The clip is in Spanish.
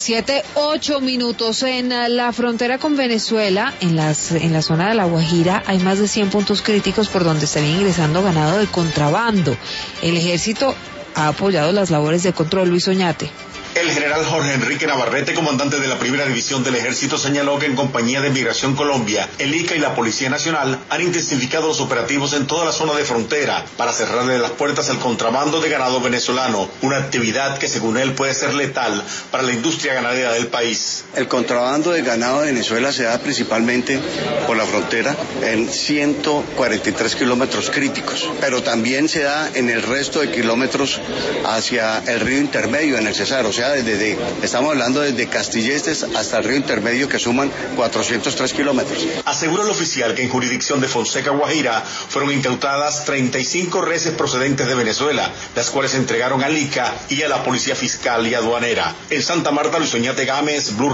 7:08 en la frontera con Venezuela, en la zona de La Guajira, hay más de 100 puntos críticos por donde estaría ingresando ganado de contrabando. El ejército ha apoyado las labores de control. Luis Oñate. El general Jorge Enrique Navarrete, comandante de la Primera División del Ejército, señaló que en compañía de Migración Colombia, el ICA y la Policía Nacional han intensificado los operativos en toda la zona de frontera para cerrarle las puertas al contrabando de ganado venezolano, una actividad que según él puede ser letal para la industria ganadera del país. El contrabando de ganado de Venezuela se da principalmente por la frontera en 143 kilómetros críticos, pero también se da en el resto de kilómetros hacia el río intermedio en el Cesar, o sea, estamos hablando desde Castilletes hasta el río intermedio, que suman 403 kilómetros. Aseguró el oficial que en jurisdicción de Fonseca, Guajira, fueron incautadas 35 reses procedentes de Venezuela, las cuales se entregaron al ICA y a la Policía Fiscal y Aduanera. En Santa Marta, Luis Oñate Gámez, Blue